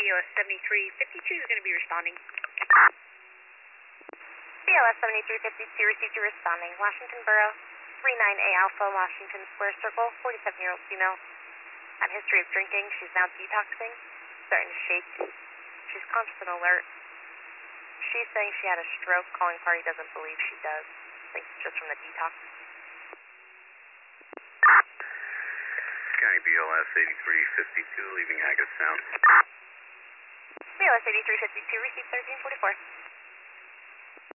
BLS 7352 is going to be responding. BLS 7352 received you responding. Washington Borough, 39A Alpha, Washington Square Circle, 47-year-old female. Had history of drinking. She's now detoxing. Starting to shake. She's conscious and alert. She's saying she had a stroke. Calling party doesn't believe she does. Thinks it's just from the detox. County BLS 8352 leaving Agate Sound. BLS 8352 received 1344.